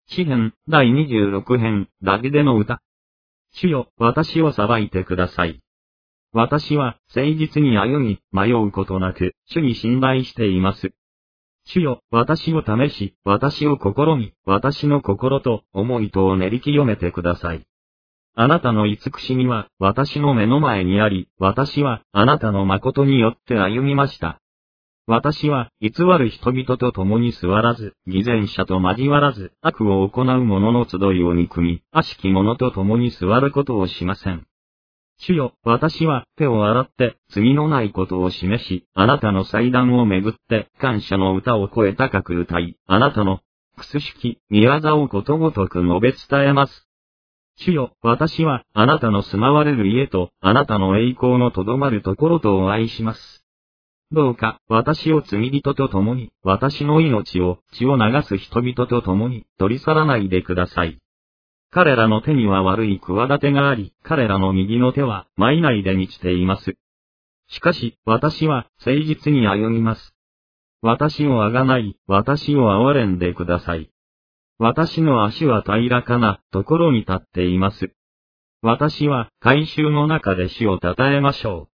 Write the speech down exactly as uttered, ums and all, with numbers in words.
詩編だいにじゅうろく編、ダビデの歌。主よ、私を裁いてください。私は誠実に歩み、迷うことなく、主に信頼しています。主よ、私を試し、私を試み、私の心と思いとを練り清めてください。あなたの慈しみは私の目の前にあり、私はあなたの誠によって歩みました。私は偽る人々と共に座らず、偽善者と交わらず、悪を行う者の集いを憎み、悪しき者と共に座ることをしません。主よ、私は手を洗って罪のないことを示し、あなたの祭壇をめぐって感謝の歌を声高く歌い、あなたのくすしき御業をことごとく述べ伝えます。主よ、私はあなたの住まわれる家と、あなたの栄光のとどまるところとを愛します。どうか、私を罪人と共に、私の命を、血を流す人々と共に、取り去らないでください。彼らの手には悪い企てがあり、彼らの右の手は、賄で満ちています。しかし、私は、誠実に歩みます。私をあがない、私を憐れんでください。私の足は平らかな、ところに立っています。私は、改宗の中で主を称えましょう。